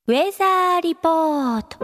ウェザーリポート。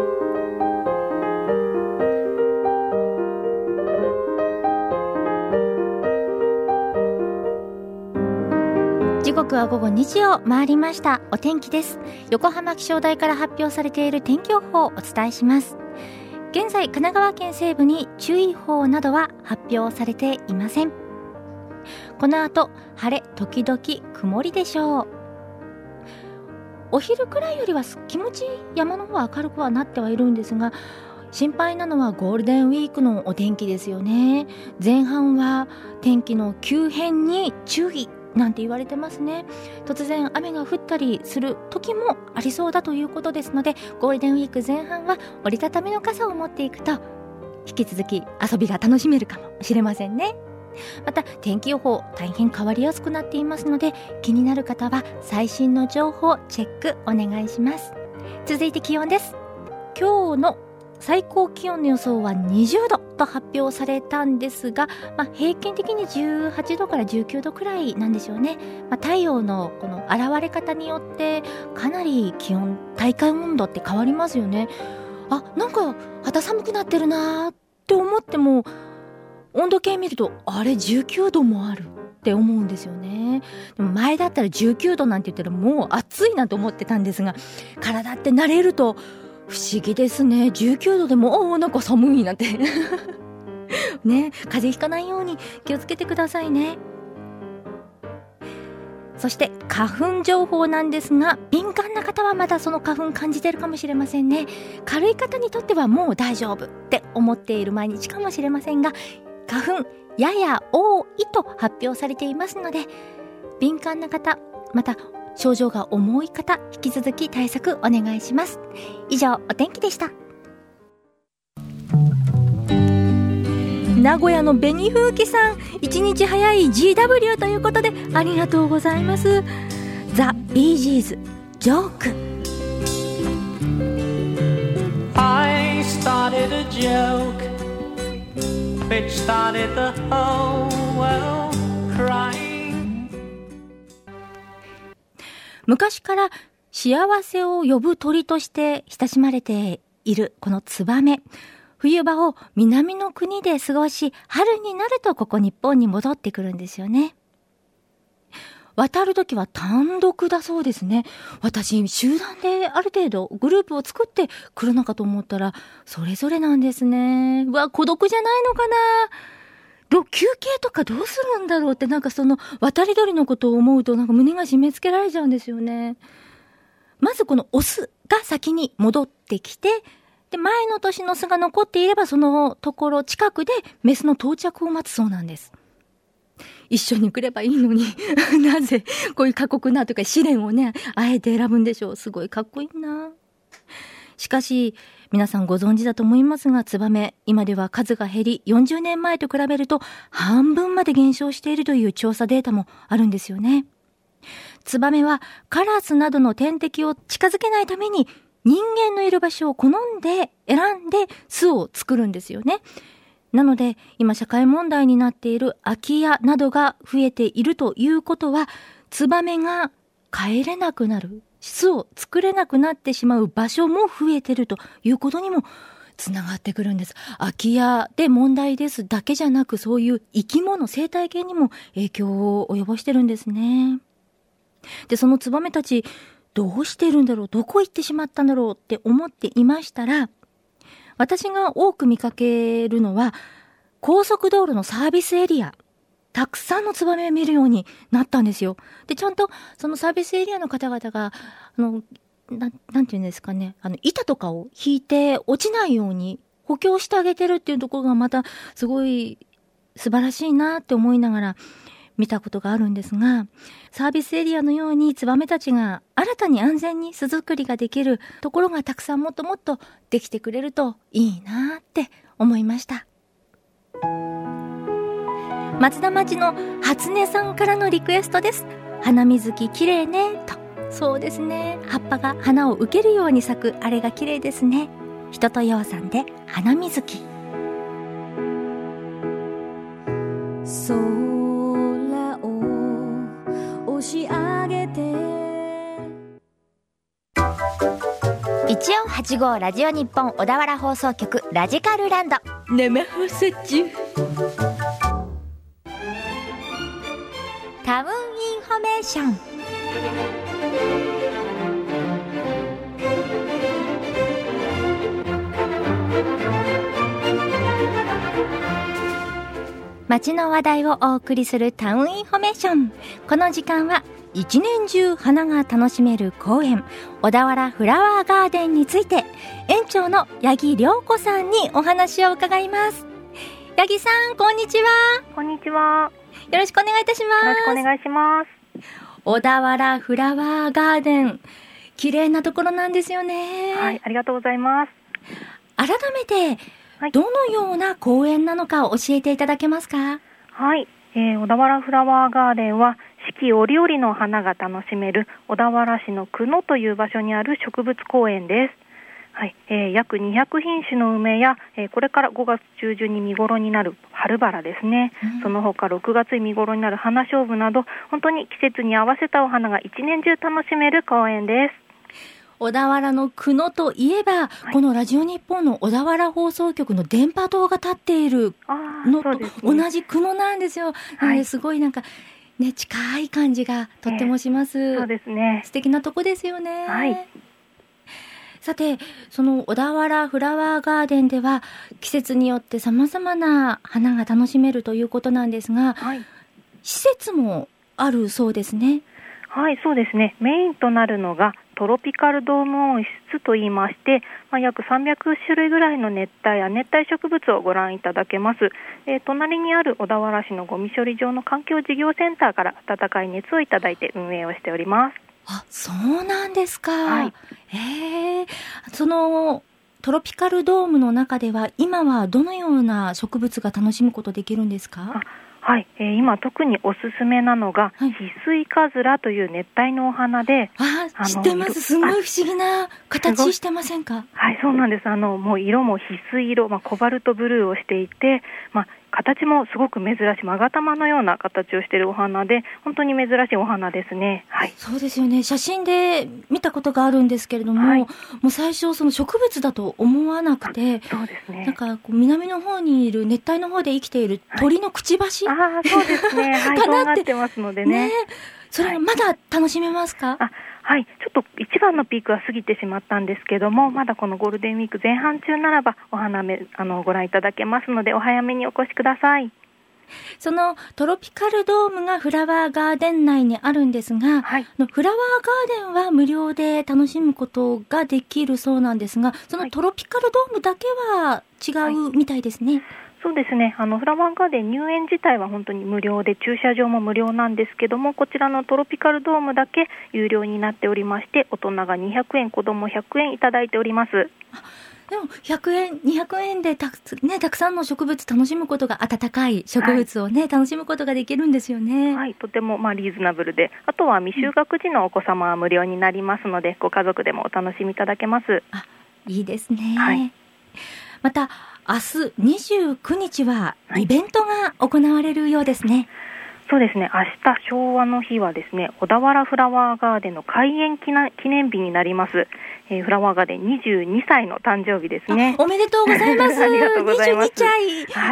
時刻は午後2時を回りました。お天気です。横浜気象台から発表されている天気予報をお伝えします。現在、神奈川県西部に注意報などは発表されていません。この後、晴れ時々曇りでしょう。お昼くらいよりは気持ち山の方は明るくはなってはいるんですが、心配なのはゴールデンウィークのお天気ですよね。前半は天気の急変に注意なんて言われてますね。突然雨が降ったりする時もありそうだということですので、ゴールデンウィーク前半は折りたたみの傘を持っていくと引き続き遊びが楽しめるかもしれませんね。また天気予報大変変わりやすくなっていますので、気になる方は最新の情報チェックお願いします。続いて気温です。今日の最高気温の予想は20度と発表されたんですが、平均的に18度から19度くらいなんでしょうね。太陽のこの現れ方によってかなり気温、体感温度って変わりますよね。なんか肌寒くなってるなーって思っても、温度計見るとあれ19度もあるって思うんですよね。でも前だったら19度なんて言ったらもう暑いなと思ってたんですが、体って慣れると不思議ですね。19度でもなんか寒いなんてね、風邪ひかないように気をつけてくださいね。そして花粉情報なんですが、敏感な方はまだその花粉感じてるかもしれませんね。軽い方にとってはもう大丈夫って思っている毎日かもしれませんが、花粉やや多いと発表されていますので、敏感な方、また症状が重い方、引き続き対策お願いします。以上、お天気でした。名古屋の紅風紀さん、一日早い GW ということでありがとうございます。ザ・ビージーズ、ジョーク。 I started a joke which started the whole world crying。 昔から幸せを呼ぶ鳥として親しまれているこのツバメ。冬場を南の国で過ごし、春になるとここ日本に戻ってくるんですよね。渡るときは単独だそうですね。私、集団である程度グループを作って来るのかと思ったら、それぞれなんですね。孤独じゃないのかな。休憩とかどうするんだろうって、なんかその渡り鳥のことを思うとなんか胸が締め付けられちゃうんですよね。まずこのオスが先に戻ってきて、で前の年の巣が残っていればそのところ近くでメスの到着を待つそうなんです。一緒に来ればいいのになぜこういう過酷なというか試練をね、あえて選ぶんでしょう。すごいかっこいいな。しかし皆さんご存知だと思いますが、ツバメ今では数が減り、40年前と比べると半分まで減少しているという調査データもあるんですよね。ツバメはカラスなどの天敵を近づけないために人間のいる場所を好んで選んで巣を作るんですよね。なので今社会問題になっている空き家などが増えているということは、ツバメが帰れなくなる、巣を作れなくなってしまう場所も増えているということにもつながってくるんです。空き家で問題ですだけじゃなく、そういう生き物、生態系にも影響を及ぼしてるんですね。で、そのツバメたちどうしてるんだろう、どこ行ってしまったんだろうって思っていましたら、私が多く見かけるのは高速道路のサービスエリア、たくさんのツバメを見るようになったんですよ。で、ちゃんとそのサービスエリアの方々がなんていうんですかね、板とかを引いて落ちないように補強してあげてるっていうところがまたすごい素晴らしいなって思いながら見たことがあるんですが、サービスエリアのようにツバメたちが新たに安全に巣作りができるところがたくさんもっともっとできてくれるといいなって思いました。松田町の初音さんからのリクエストです。花水木綺麗ねと。そうですね、葉っぱが花を受けるように咲くあれが綺麗ですね。人とようさんで花水木。 空を押し上げて 985ラジオ日本小田原放送局ラジカルランド生放送中。タウンインフォメーション。街の話題をお送りするタウンインフォメーション。この時間は一年中花が楽しめる公園小田原フラワーガーデンについて園長の八木涼子さんにお話を伺います。八木さん、こんにちは。 こんにちは。 よろしくお願いいたします。 よろしくお願いします。 小田原フラワーガーデン、綺麗なところなんですよね。 はい、ありがとうございます。 改めて、どのような公園なのか教えていただけますか？ はい、小田原フラワーガーデンは四季折々の花が楽しめる小田原市の久野という場所にある植物公園です。はい、約200品種の梅や、これから5月中旬に見頃になる春バラですね、その他6月に見頃になる花菖蒲など本当に季節に合わせたお花が一年中楽しめる公園です。 小田原の久野といえば、このラジオ日本の小田原放送局の電波塔が立っているのと同じ久野なんですよ。すごいなんかね、近い感じがとってもします。 そうですね。 素敵なとこですよね。 はい。 さて、その小田原フラワーガーデンでは季節によって様々な花が楽しめるということなんですが、施設もあるそうですね。 はい、そうですね。メインとなるのがトロピカルドーム温室といいまして、約300種類ぐらいの熱帯や熱帯植物をご覧いただけます。隣にある小田原市のゴミ処理場の環境事業センターから温かい熱をいただいて運営をしております。 あ、そうなんですか。 はい。 そのトロピカルドームの中では今はどのような植物が楽しむことできるんですか？ はい、今特におすすめなのが、翡翠カズラという熱帯のお花で、 知ってます。すごい不思議な形してませんか？ はい、そうなんです。もう色も翡翠色、コバルトブルーをしていて、形もすごく珍しい勾玉のような形をしているお花で、本当に珍しいお花ですね。はい。 そうですよね。写真で見たことがあるんですけれども、もう最初その植物だと思わなくて、 そうですね。 なんかこう南の方にいる熱帯の方で生きている鳥のくちばし、 そうですね。はい、そうなってますのでね。 それはまだ楽しめますか？ はい、ちょっと一番のピークは過ぎてしまったんですけども、まだこのゴールデンウィーク前半中ならばお花ご覧いただけますので、お早めにお越しください。 そのトロピカルドームがフラワーガーデン内にあるんですが、フラワーガーデンは無料で楽しむことができるそうなんですが、そのトロピカルドームだけは違うみたいですね。 そうですね。フラワーガーデン入園自体は本当に無料で、駐車場も無料なんですけども、こちらのトロピカルドームだけ有料になっておりまして、大人が200円、子供100円いただいております。 でも100円、200円でたくさんの植物楽しむことが、温かい植物を楽しむことができるんですよね。 はい、とてもリーズナブルで、あとは未就学児のお子様は無料になりますので、ご家族でもお楽しみいただけます。 いいですね。また明日29日はイベントが行われるようですね。 そうですね。明日昭和の日はですね、小田原フラワーガーデンの開園記念日になります。フラワーガーデン22歳の誕生日ですね。 おめでとうございます。 ありがとうございます。 22歳。 はい。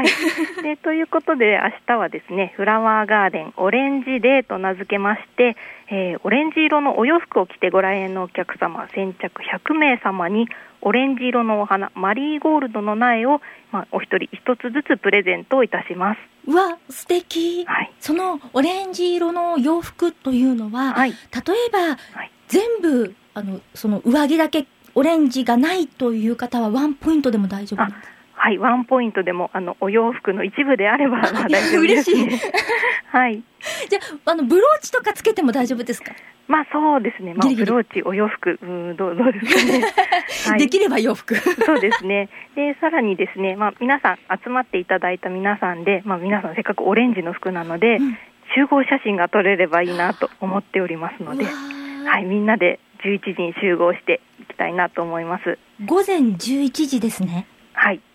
で、ということで明日はですね、フラワーガーデンオレンジデーと名付けまして、オレンジ色のお洋服を着てご来園のお客様先着100名様にオレンジ色のお花マリーゴールドの苗を、お一人一つずつプレゼントをいたします。 うわ、素敵。そのオレンジ色の洋服というのは、例えば、全部その上着だけオレンジがないという方はワンポイントでも大丈夫なんですか？ はい、ワンポイントでもお洋服の一部であれば大丈夫です、ね。嬉しい。はい。 じゃあブローチとかつけても大丈夫ですか？ そうですね。ブローチ、お洋服、どうですかね。 できれば洋服。 そうですね。で、さらにですね、皆さん集まっていただいた皆さんで、皆さんせっかくオレンジの服なので、集合写真が撮れればいいなと思っておりますので、みんなで11時に集合していきたいなと思います。 午前11時ですね。 はい。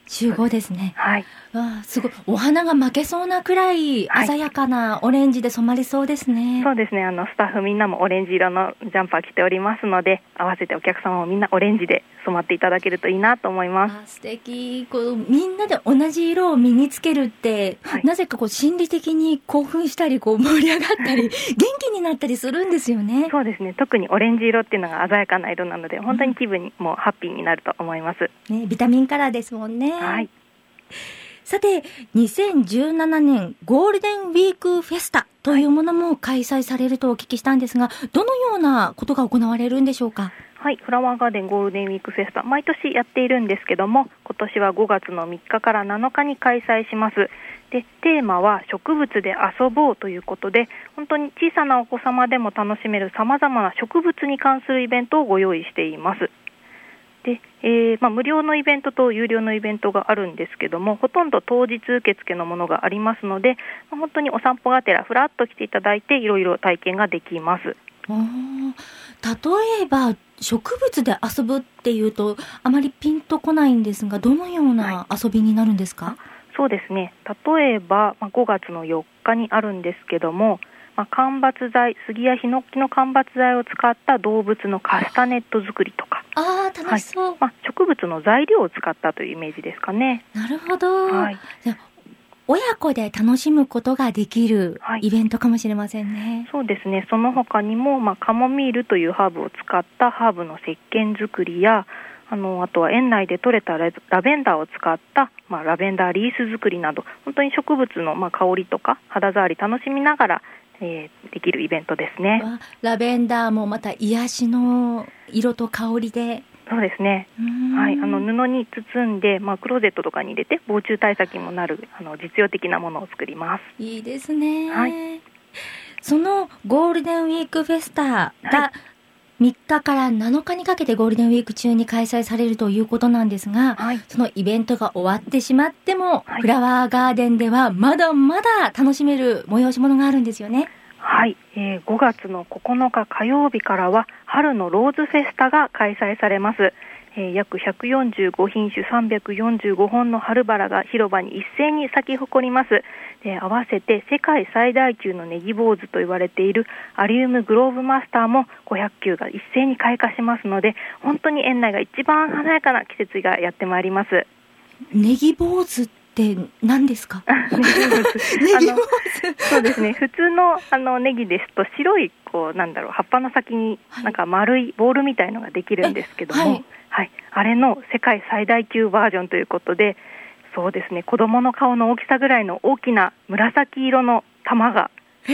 集合ですね。 はい。 わあ、すごい。お花が負けそうなくらい鮮やかなオレンジで染まりそうですね。 そうですね。スタッフみんなもオレンジ色のジャンパー着ておりますので、合わせてお客様もみんなオレンジで染まっていただけるといいなと思います。 あ、素敵。みんなで同じ色を身につけるって、はい、なぜか心理的に興奮したり、盛り上がったり、元気になったりするんですよね。 そうですね。特にオレンジ色っていうのが鮮やかな色なので、本当に気分もハッピーになると思います。 ね、ビタミンカラーですもんね。 はい。 さて、2017年ゴールデンウィークフェスタというものも開催されるとお聞きしたんですが、どのようなことが行われるんでしょうか？ はい、フラワーガーデンゴールデンウィークフェスタ、毎年やっているんですけども、今年は5月の3日から7日に開催します。で、テーマは植物で遊ぼうということで、本当に小さなお子様でも楽しめる様々な植物に関するイベントをご用意しています。で、無料のイベントと有料のイベントがあるんですけども、ほとんど当日受付のものがありますので、本当にお散歩がてらふらっと来ていただいていろいろ体験ができます。 例えば植物で遊ぶっていうとあまりピンとこないんですが、どのような遊びになるんですか？ そうですね。例えば、5月の4日にあるんですけども、間伐材、杉やヒノキの間伐材を使った動物のカスタネット作りとか、 楽しそう。 植物の材料を使ったというイメージですかね。 なるほど。はい、親子で楽しむことができるイベントかもしれませんね。 そうですね。その他にも、カモミールというハーブを使ったハーブの石鹸作りや、あとは園内で採れたラベンダーを使った、ラベンダーリース作りなど、本当に植物の、香りとか肌触り楽しみながら、できるイベントですね。 ラベンダーもまた癒しの色と香りで。 そうですね。はい、布に包んで、クローゼットとかに入れて防虫対策にもなる実用的なものを作ります。 いいですね。 はい。 そのゴールデンウィークフェスタが3日から7日にかけてゴールデンウィーク中に開催されるということなんですが、はい、そのイベントが終わってしまっても、フラワーガーデンではまだまだ楽しめる催し物があるんですよね。 はい、5月の9日火曜日からは春のローズフェスタが開催されます。約145品種345本の春バラが広場に一斉に咲き誇ります。合わせて世界最大級のネギ坊主と言われているアリウムグローブマスターも500球が一斉に開花しますので、本当に園内が一番華やかな季節がやってまいります。 ネギ坊主って何ですか？ネギ坊主。 そうですね。普通のネギですと白い葉っぱの先に丸いボールみたいのができるんですけども、はい、あれの世界最大級バージョンということで、そうですね、子供の顔の大きさぐらいの大きな紫色の玉が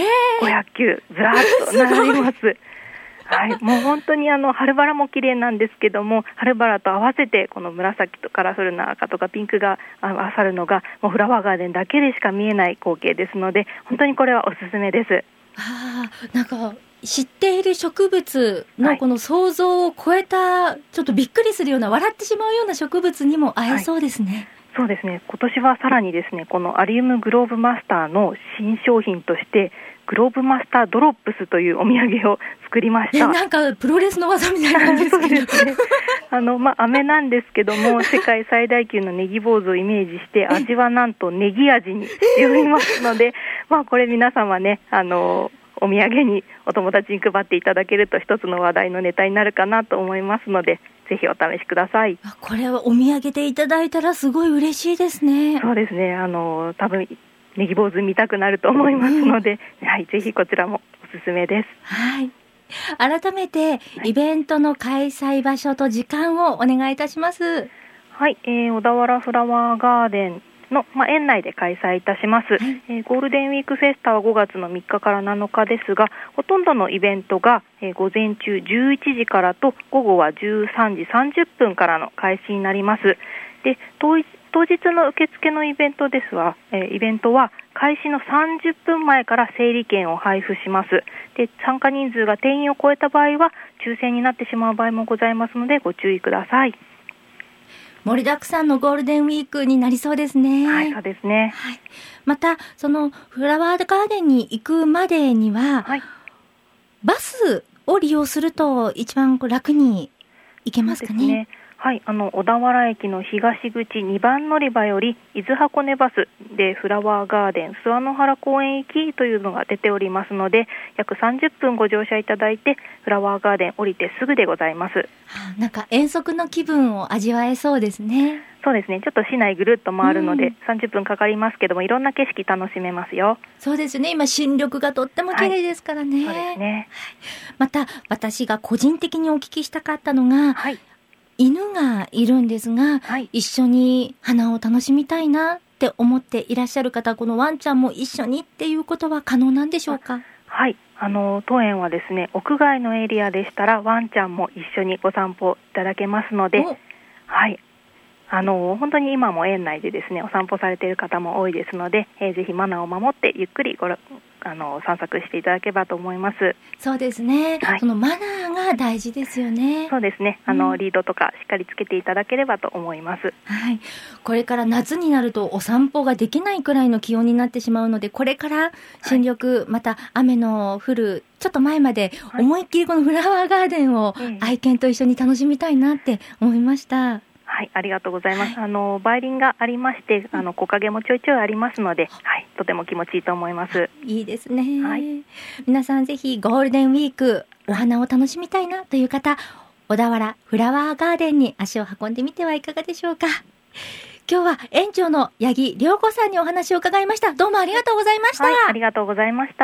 500球ずらっと並びます。はい、もう本当に春バラも綺麗なんですけども、春バラと合わせてこの紫とカラフルな赤とかピンクが合わさるのがもうフラワーガーデンだけでしか見えない光景ですので、本当にこれはおすすめです。 知っている植物のこの想像を超えた、ちょっとびっくりするような、笑ってしまうような植物にも合えそうですね。 そうですね。今年はさらにですね、このアリウムグローブマスターの新商品としてグローブマスタードロップスというお土産を作りました。 なんかプロレスの技みたいなんですけどそうですね。飴なんですけども、世界最大級のネギ坊主をイメージして味はなんとネギ味にしておりますのでこれ皆様ね、お土産にお友達に配っていただけると一つの話題のネタになるかなと思いますので、ぜひお試しください。 これはお土産でいただいたらすごい嬉しいですね。 そうですね。多分ネギ坊主見たくなると思いますので、はい、ぜひこちらもおすすめです。 はい。改めてイベントの開催場所と時間をお願いいたします。 はい、小田原フラワーガーデンの、園内で開催いたします。ゴールデンウィークフェスタは5月の3日から7日ですが、ほとんどのイベントが、午前中11時からと午後は13時30分からの開始になります。で、当日の受付のイベントは開始の30分前から整理券を配布します。で、参加人数が定員を超えた場合は抽選になってしまう場合もございますのでご注意ください。 盛りだくさんのゴールデンウィークになりそうですね。 はい、そうですね。 はい、またそのフラワーガーデンに行くまでには、バスを利用すると一番楽に行けますかね。 はい、小田原駅の東口2番乗り場より伊豆箱根バスでフラワーガーデン諏訪の原公園行きというのが出ておりますので、約30分ご乗車いただいてフラワーガーデン降りてすぐでございます。 なんか遠足の気分を味わえそうですね。 そうですね、ちょっと市内ぐるっと回るので、30分かかりますけども、いろんな景色楽しめますよ。 そうですね、今新緑がとっても綺麗ですからね。 そうですね。 また私が個人的にお聞きしたかったのが、犬がいるんですが、一緒に花を楽しみたいなって思っていらっしゃる方、このワンちゃんも一緒にっていうことは可能なんでしょうか？ はい、当園はですね、屋外のエリアでしたらワンちゃんも一緒にご散歩いただけますので、はい、本当に今も園内でですねお散歩されている方も多いですので、ぜひマナーを守ってゆっくり散策していただければと思います。 そうですね、そのマナーが大事ですよね。 そうですね、リードとかしっかりつけていただければと思います。 はい、これから夏になるとお散歩ができないくらいの気温になってしまうので、これから新緑、また雨の降るちょっと前まで思いっきりこのフラワーガーデンを愛犬と一緒に楽しみたいなって思いました。 はい、ありがとうございます。梅林がありまして、木陰もちょいちょいありますので、はい、とても気持ちいいと思います。 いいですね。はい、皆さんぜひゴールデンウィークお花を楽しみたいなという方、小田原フラワーガーデンに足を運んでみてはいかがでしょうか。今日は園長の八木涼子さんにお話を伺いました。どうもありがとうございました。 はい、ありがとうございました。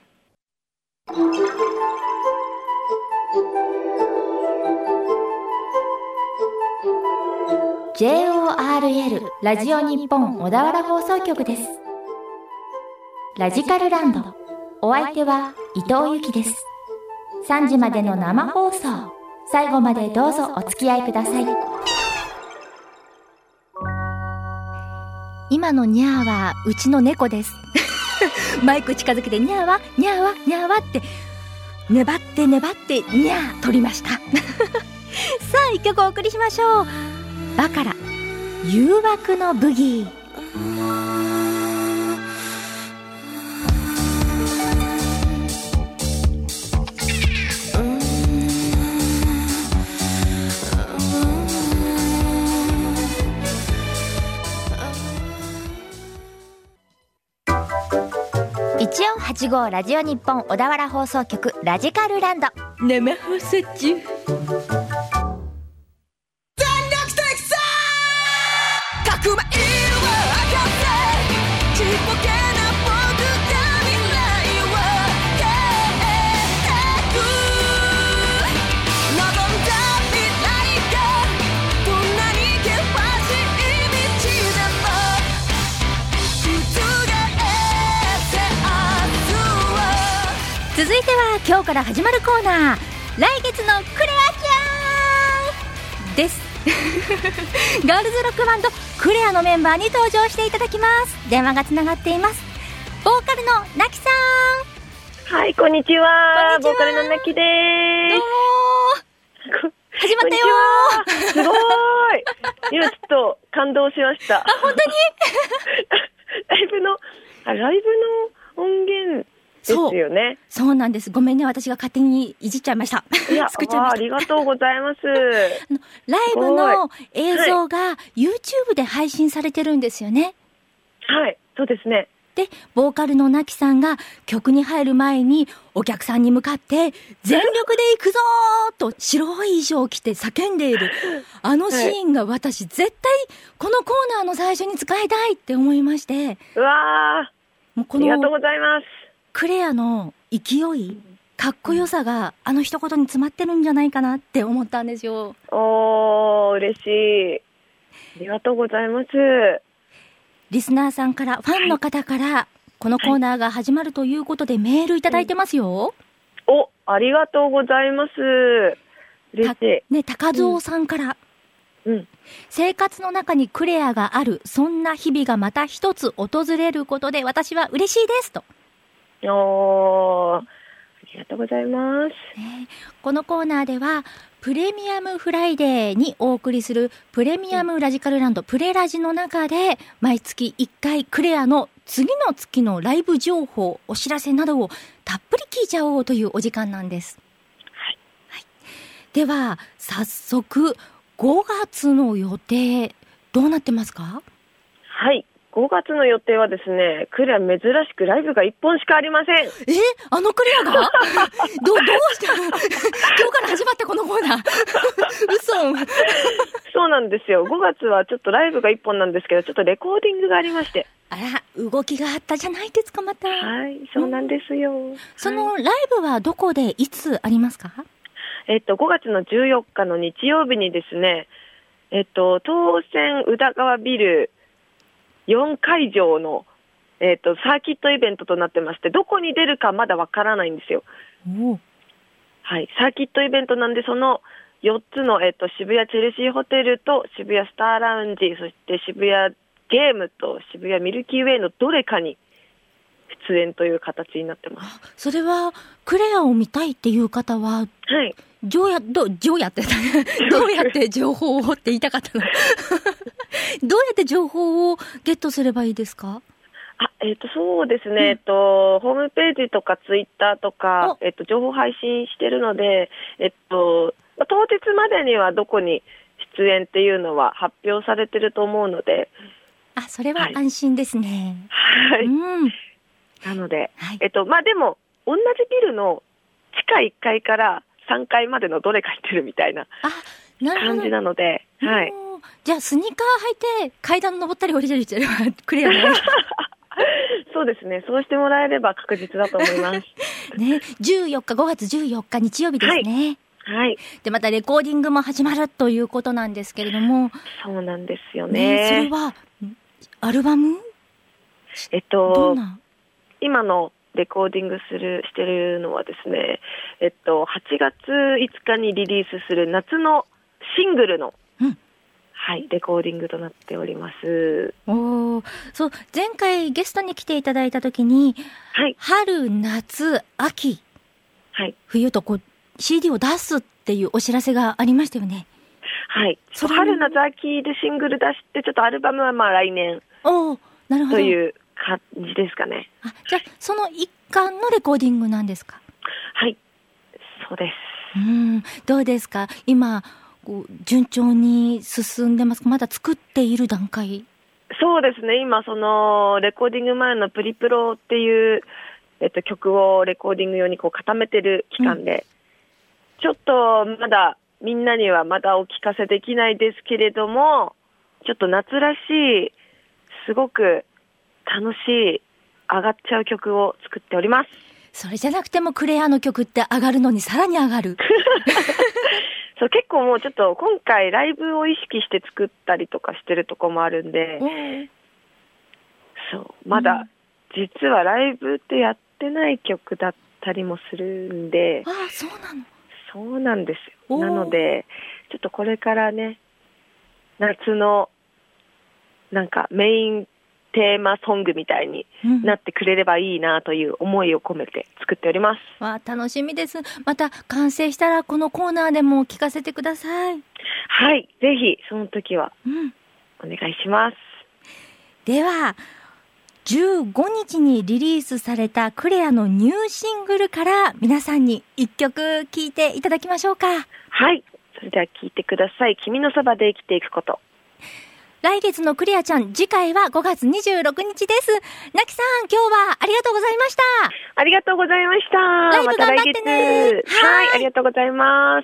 JORL ラジオ日本小田原放送局です。ラジカルランド、お相手は伊藤由紀です。3時までの生放送、最後までどうぞお付き合いください。今のニャーはうちの猫です。マイク近づけてニャーはニャーはニャーはって粘ってニャー取りました。さあ一曲お送りしましょう。バカラ、誘惑のブギー。1485ラジオ日本小田原放送局ラジカルランド生放送中。続いては今日から始まるコーナー、来月のクレアちゃんです。ガールズロックバンドクレアのメンバーに登場していただきます。電話がつながっています。ボーカルのなきさん。はい、こんにちは。ボーカルのなきでーす。 どうも始まったよー。 すごーい。今ちょっと感動しました。 あ、本当にライブの音源ですよね。 そうなんです。ごめんね、私が勝手にいじっちゃいました。 いや、 作っちゃいました。 ありがとうございます。 ライブの映像が YouTube で配信されてるんですよね。 はい、そうですね。 で、ボーカルのなきさんが曲に入る前にお客さんに向かって全力で行くぞーと白い衣装を着て叫んでいるあのシーンが私絶対このコーナーの最初に使いたいって思いまして、 うわー、 もうこのありがとうございます。 クレアの勢い、かっこよさがあの一言に詰まってるんじゃないかなって思ったんですよ。 おー、嬉しい。ありがとうございます。 リスナーさんから、ファンの方から、このコーナーが始まるということでメールいただいてますよ。 お、ありがとうございます。嬉しい。 ね、高蔵さんから。生活の中にクレアがある、そんな日々がまた一つ訪れることで私は嬉しいですと。 おー、ありがとうございます。 このコーナーではプレミアムフライデーにお送りするプレミアムラジカルランドプレラジの中で毎月1回クレアの次の月のライブ情報、お知らせなどをたっぷり聞いちゃおうというお時間なんです。はい、では早速 5月の予定どうなってますか？ はい。5月の予定はですね、クレア珍しくライブが1本しかありません。 あのクレアがどうして今日から始まったこのコーナー嘘そうなんですよ。5月はちょっとライブが1本なんですけど、ちょっとレコーディングがありまして。 あら、動きがあったじゃないですか、また。 はい、そうなんですよ。 そのライブはどこでいつありますか ？5月の14日の日曜日にですね、当選宇田川ビル4会場の、サーキットイベントとなってまして、どこに出るかまだわからないんですよ。はい、サーキットイベントなんで、その4つの、渋谷チェルシーホテルと渋谷スターラウンジ、そして渋谷ゲームと渋谷ミルキーウェイのどれかに出演という形になってます。 それはクレアを見たいっていう方は、 はい、 どうやって情報をって言いたかったのどうやって情報をゲットすればいいですか？ そうですね、ホームページとかツイッターとか、情報配信してるので、当日までにはどこに出演っていうのは発表されてると思うので、 それは安心ですね。 はい。なので、まあでも同じビルの地下1階から3階までのどれか行ってるみたいな感じなので、はい。 じゃあスニーカー履いて階段登ったり降りたりしてればクレアね。 そうですね。そうしてもらえれば確実だと思います。 ね、5月14日日曜日ですね。 はい。 で、またレコーディングも始まるということなんですけれども。 そうなんですよね。 それはアルバム？どんな？ 今のレコーディングしてるのはですね、8月5日にリリースする夏のシングルの、はい、レコーディングとなっております。 そう、前回ゲストに来ていただいたときに、 はい、 春、夏、秋、 はい、 冬とCD を出すっていうお知らせがありましたよね。 はい。春、夏、秋でシングル出して、ちょっとアルバムはまあ来年なるほどという感じですかね。 じゃあその一環のレコーディングなんですか？ はい、そうです。 どうですか今順調に進んでますか？まだ作っている段階？ そうですね。今そのレコーディング前のプリプロっていう、曲をレコーディング用に固めてる期間で、ちょっとまだみんなにはまだお聞かせできないですけれども、ちょっと夏らしいすごく楽しい上がっちゃう曲を作っております。 それじゃなくてもクレアの曲って上がるのにさらに上がるそう結構もうちょっと今回ライブを意識して作ったりとかしてるとこもあるんで、そうまだ実はライブってやってない曲だったりもするんで。 そうなの？ そうなんですよ。なのでちょっとこれからね、夏のなんかメインテーマソングみたいになってくれればいいなという思いを込めて作っております。 楽しみです。また完成したらこのコーナーでも聞かせてください。 はい、ぜひその時はお願いします。 では15日にリリースされたクレアのニューシングルから皆さんに一曲聴いていただきましょうか。 はい、それでは聴いてください。君のそばで生きていくこと。 来月のクレアちゃん、次回は5月26日です。なきさん、今日はありがとうございました。 ありがとうございました。 ライブ頑張ってね。 はい、ありがとうございます。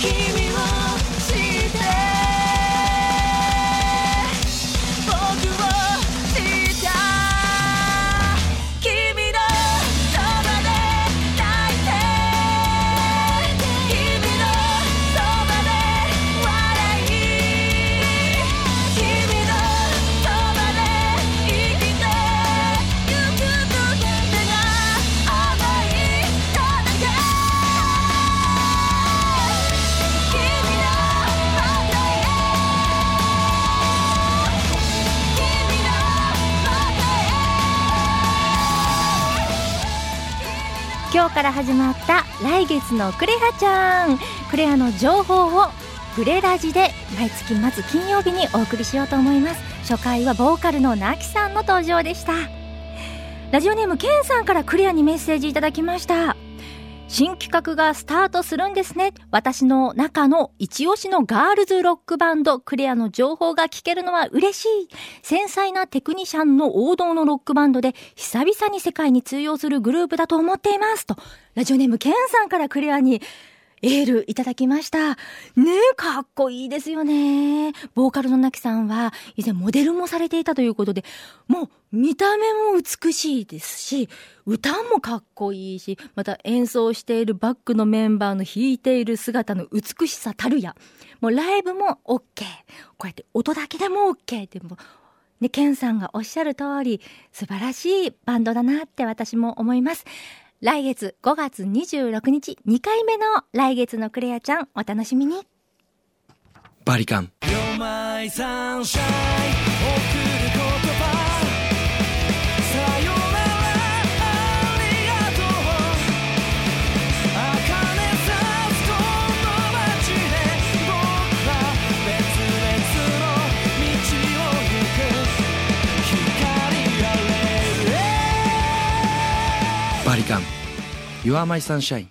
君を知って僕を知った君のそばで泣いて君のそばで笑い君のそばで生きてゆく手が甘い彼が君の元へ君の元へ今日から始まった来月のクレハちゃん、クレハの情報をクレラジで毎月まず金曜日にお送りしようと思います。初回はボーカルのナキさんの登場でした。ラジオネームケンさんからクレアにメッセージいただきました。新企画がスタートするんですね。私の中の一押しのガールズロックバンドクレアの情報が聞けるのは嬉しい。繊細なテクニシャンの王道のロックバンドで久々に世界に通用するグループだと思っていますと、ラジオネームケンさんからクレアにエールいただきましたね。え、かっこいいですよね。ボーカルのナキさんは以前モデルもされていたということで、もう見た目も美しいですし、歌もかっこいいし、また演奏しているバックのメンバーの弾いている姿の美しさたるや、もうライブも OK、 こうやって音だけでも OK ってもうね、ケンさんがおっしゃる通り素晴らしいバンドだなって私も思います。来月5月26日2回目の来月のクレアちゃん、お楽しみに。 バリカン You're my sunshine 送る言葉さよならありがとう茜さすこの街で僕ら別々の道を行く光あれバリカン You are my sunshine。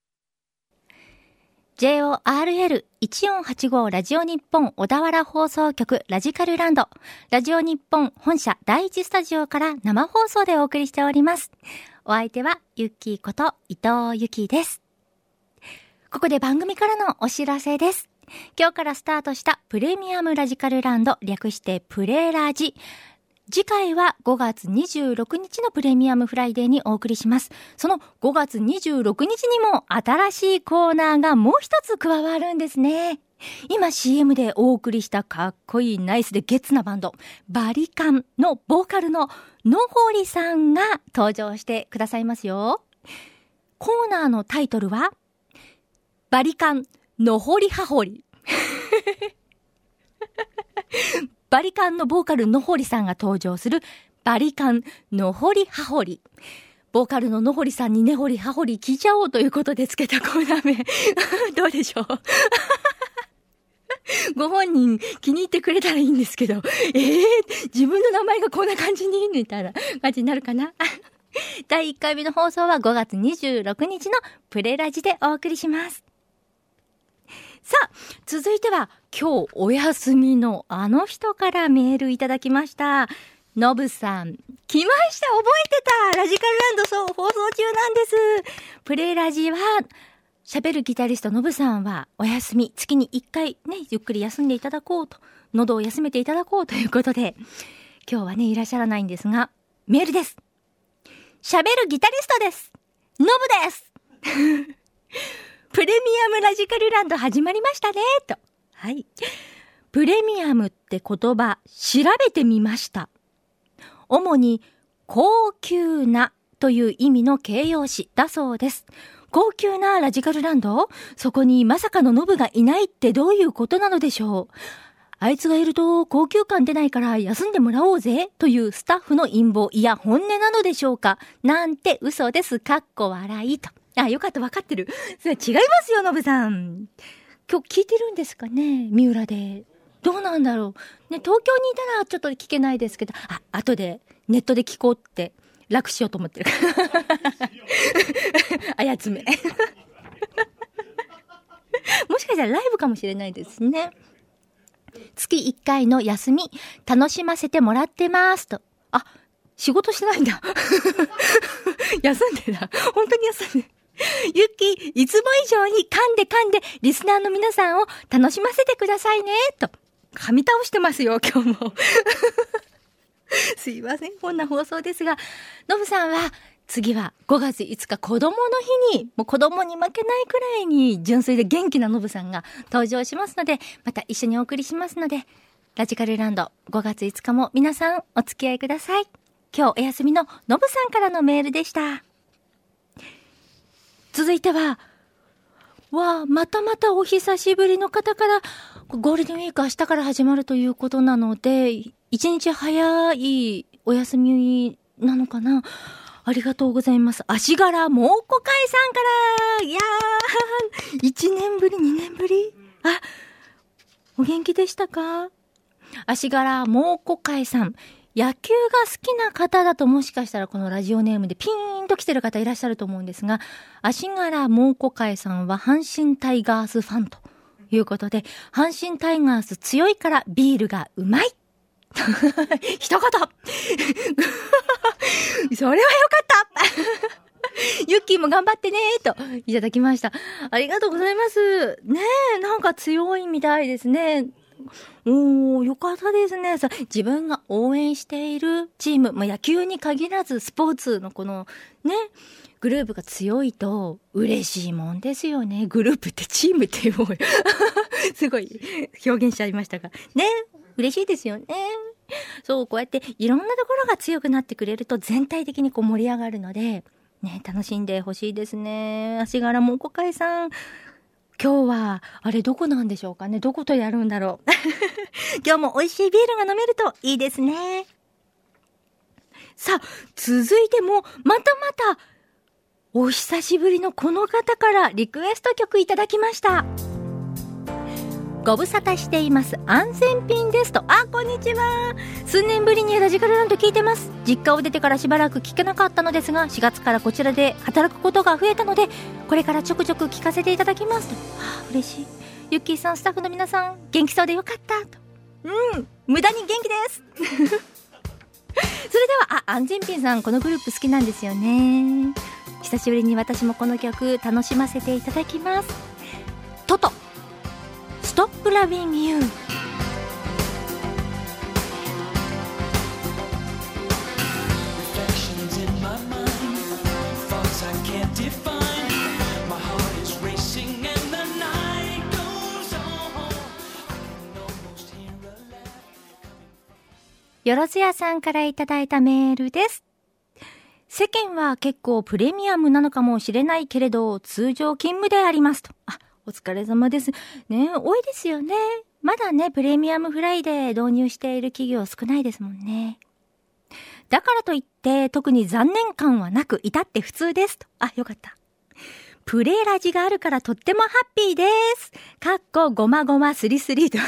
JORL1485 ラジオ日本小田原放送局ラジカルランド、ラジオ日本本社第一スタジオから生放送でお送りしております。お相手はゆっきーこと伊藤ゆきです。ここで番組からのお知らせです。今日からスタートしたプレミアムラジカルランド、略してプレラジ。次回は5月26日のプレミアムフライデーにお送りします。その5月26日にも新しいコーナーがもう一つ加わるんですね。今 CM でお送りしたかっこいいナイスでゲッツなバンドバリカンのボーカルの野堀さんが登場してくださいますよ。コーナーのタイトルはバリカン野堀はほりバリカンのボーカル野堀さんが登場するバリカン野堀はほり。ボーカルの野堀さんに根掘り葉掘り聞いちゃおうということでつけたコーナー名どうでしょうご本人気に入ってくれたらいいんですけど、自分の名前がこんな感じにみたいな感じになるかな第1回目の放送は5月26日のプレラジでお送りします。さあ、続いては今日お休みのあの人からメールいただきました。のぶさん、来ました、覚えてた、ラジカルランド、そう、放送中なんです。プレラジは喋るギタリストのぶさんはお休み、月に1回ね、ゆっくり休んでいただこうと、喉を休めていただこうということで、今日はね、いらっしゃらないんですが、メールです。喋るギタリストです。のぶですプレミアムラジカルランド始まりましたねと。はい。プレミアムって言葉調べてみました。主に高級なという意味の形容詞だそうです。高級なラジカルランド？そこにまさかのノブがいないってどういうことなのでしょう。あいつがいると高級感出ないから休んでもらおうぜというスタッフの陰謀、いや本音なのでしょうか。なんて嘘です。かっこ笑いと。あ、よかった、わかってる。それ違いますよ、ノブさん。今日聞いてるんですかね、三浦で。どうなんだろう。ね、東京にいたらちょっと聞けないですけど、後でネットで聞こうって楽しようと思ってる。あやつめ。もしかしたらライブかもしれないですね。月1回の休み、楽しませてもらってますと。あ、仕事してないんだ。休んでた。本当に休んで。 ゆっきー、いつも以上に噛んでリスナーの皆さんを楽しませてくださいねと噛み倒してますよ今日もすいません、こんな放送ですが、のぶさんは次は5月5日子供の日に、もう子供に負けないくらいに純粋で元気なのぶさんが登場しますので、また一緒にお送りしますので、ラジカルランド5月5日も皆さんお付き合いください。今日お休みののぶさんからのメールでした。続いては、またお久しぶりの方から、ゴールデンウィーク明日から始まるということなので、一日早いお休みなのかな。ありがとうございます。足柄猛虎会さんから、いやー、1年ぶり、2年ぶり、お元気でしたか？足柄猛虎会さん。野球が好きな方だともしかしたらこのラジオネームでピーンと来てる方いらっしゃると思うんですが、足柄猛虎会さんは阪神タイガースファンということで、阪神タイガース強いからビールがうまい一言それはよかったユッキーも頑張ってねといただきました。ありがとうございますね。なんか強いみたいですね。よかったですね。自分が応援しているチーム、野球に限らずスポーツのこのね、グループが強いと嬉しいもんですよね。グループってチームってもうすごい表現しちゃいましたがね、嬉しいですよね。そう、こうやっていろんなところが強くなってくれると全体的にこう盛り上がるのでね、楽しんでほしいですね。足柄猛虎会さん、今日はあれどこなんでしょうかね。どことやるんだろう今日も美味しいビールが飲めるといいですね。さあ、続いてもまたお久しぶりのこの方からリクエスト曲いただきました。ご無沙汰しています安全ピンですと。こんにちは。数年ぶりにラジカルランド聞いてます。実家を出てからしばらく聞けなかったのですが、4月からこちらで働くことが増えたので、これからちょくちょく聞かせていただきますと。嬉しい。ゆっきーさん、スタッフの皆さん元気そうでよかったと。無駄に元気ですそれでは安全ピンさん、このグループ好きなんですよね。久しぶりに私もこの曲楽しませていただきます。トトStop Loving You。 Reflections in my mind, thoughts I can't define. My heart is racing and the night goes on. I can almost hear a laugh. よろずやさんからいただいたメールです。世間は結構プレミアムなのかもしれないけれど、通常勤務でありますと。お疲れ様ですね。多いですよね。まだね、プレミアムフライで導入している企業少ないですもんね。だからといって特に残念感はなく、至って普通ですと。よかった。プレラジがあるからとってもハッピーです。かっこごまごまスリスリと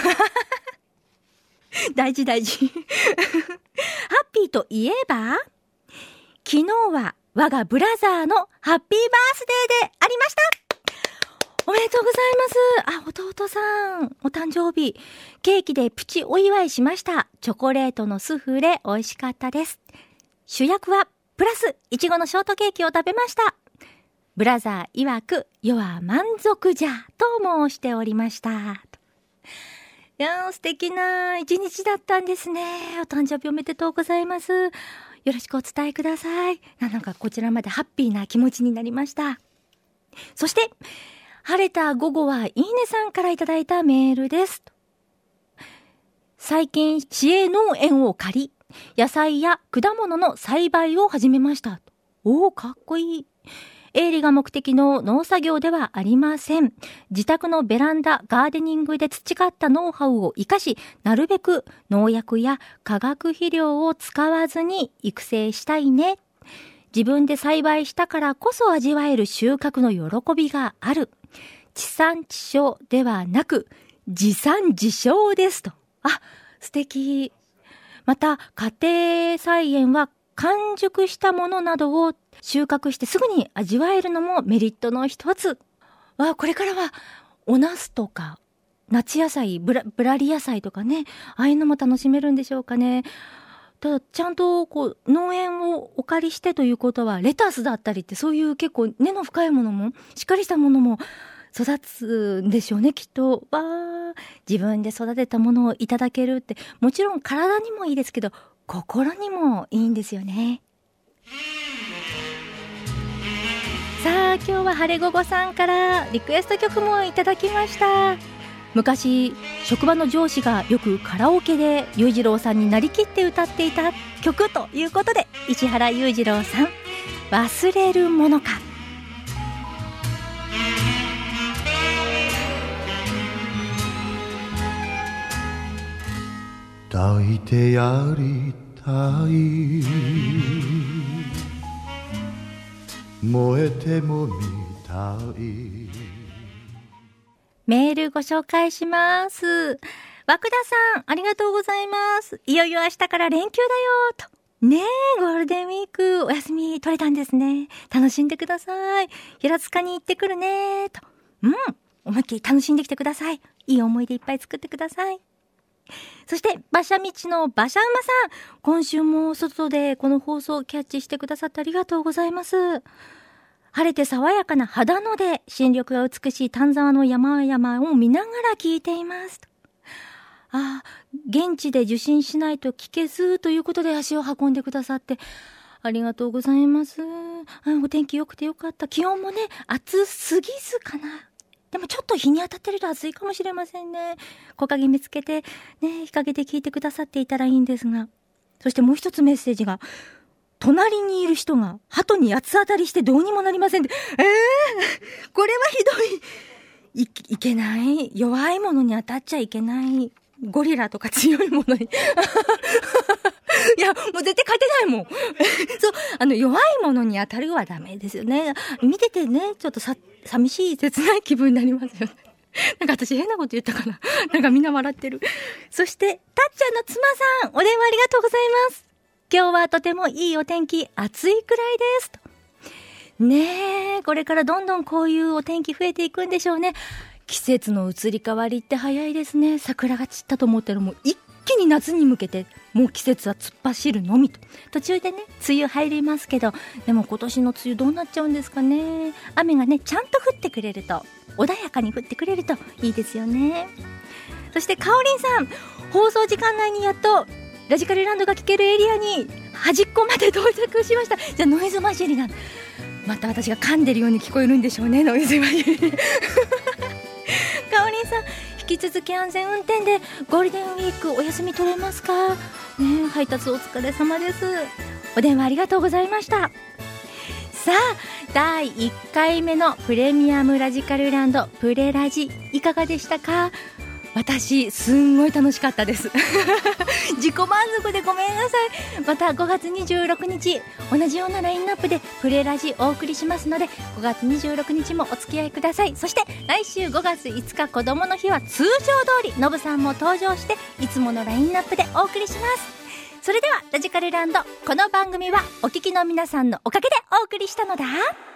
大事ハッピーといえば、昨日は我がブラザーのハッピーバースデーでありました。おめでとうございます。弟さん、お誕生日。ケーキでプチお祝いしました。チョコレートのスフレ、美味しかったです。主役は、プラス、いちごのショートケーキを食べました。ブラザー曰く、世は満足じゃ、と申しておりました。いやー、素敵な一日だったんですね。お誕生日おめでとうございます。よろしくお伝えください。なんかこちらまでハッピーな気持ちになりました。そして、晴れた午後はいいねさんからいただいたメールです。最近市営農園を借り、野菜や果物の栽培を始めました。かっこいい。営利が目的の農作業ではありません。自宅のベランダ、ガーデニングで培ったノウハウを生かし、なるべく農薬や化学肥料を使わずに育成したいね。自分で栽培したからこそ味わえる収穫の喜びがある。地産地消ではなく自産自消ですと。素敵。また家庭菜園は完熟したものなどを収穫してすぐに味わえるのもメリットの一つ。これからはお茄子とか夏野菜、ブラリ野菜とかね、ああいうのも楽しめるんでしょうかね。 ただちゃんとこう農園をお借りしてということはレタスだったりってそういう結構根の深いものもしっかりしたものも育つんでしょうね、きっと。自分で育てたものをいただけるってもちろん体にもいいですけど心にもいいんですよね。さあ今日は晴れ午後さんからリクエスト曲もいただきました。昔職場の上司がよくカラオケで裕次郎さんになりきって歌っていた曲ということで、石原裕次郎さん、忘れるものか。 抱いてやりたい、燃えてもみたい。 メールご紹介します。涌田さん、ありがとうございます。いよいよ明日から連休だよと。ねえ、ゴールデンウィークお休み取れたんですね。楽しんでください。平塚に行ってくるねと。思いっきり楽しんできてください。いい思い出いっぱい作ってください。そして馬車道の馬車馬さん、今週も外でこの放送をキャッチしてくださってありがとうございます。晴れて爽やかな秦野で新緑が美しい丹沢の山々を見ながら聞いていますと。現地で受信しないと聞けずということで足を運んでくださってありがとうございます。お天気良くてよかった。気温もね、暑すぎずかな。でもちょっと日に当たってると暑いかもしれませんね。木陰見つけてね、日陰で聞いてくださっていたらいいんですが。そしてもう一つメッセージが、隣にいる人が鳩に八つ当たりしてどうにもなりませんで、これはひどい。いけない。弱いものに当たっちゃいけない。ゴリラとか強いものに。いや、もう絶対勝てないもん。そう、弱いものに当たるはダメですよね。見ててね、ちょっと寂しい、切ない気分になりますよね。なんか私変なこと言ったかな。なんかみんな笑ってる。そして、たっちゃんの妻さん、お電話ありがとうございます。今日はとてもいいお天気、暑いくらいですと。ねえ、これからどんどんこういうお天気増えていくんでしょうね。季節の移り変わりって早いですね。桜が散ったと思ったらもう一気に夏に向けてもう季節は突っ走るのみと。途中でね、梅雨入りますけど、でも今年の梅雨どうなっちゃうんですかね。雨がね、ちゃんと降ってくれると、穏やかに降ってくれるといいですよね。そしてかおりんさん、放送時間内にやっとラジカルランドが聴けるエリアに端っこまで到着しました。じゃあノイズ混じりなの。また私が噛んでるように聞こえるんでしょうね、ノイズ混じり。かおりんさん、引き続き安全運転でゴールデンウィークお休み取れますかね。配達お疲れ様です。お電話ありがとうございました。さあ、第1回目のプレミアムラジカルランドプレラジいかがでしたか？私すんごい楽しかったです自己満足でごめんなさい。また5月26日同じようなラインナップでプレラジお送りしますので、5月26日もお付き合いください。そして来週5月5日子どもの日は通常通りノブさんも登場していつものラインナップでお送りします。それではラジカルランド、この番組はお聞きの皆さんのおかげでお送りしたのだ。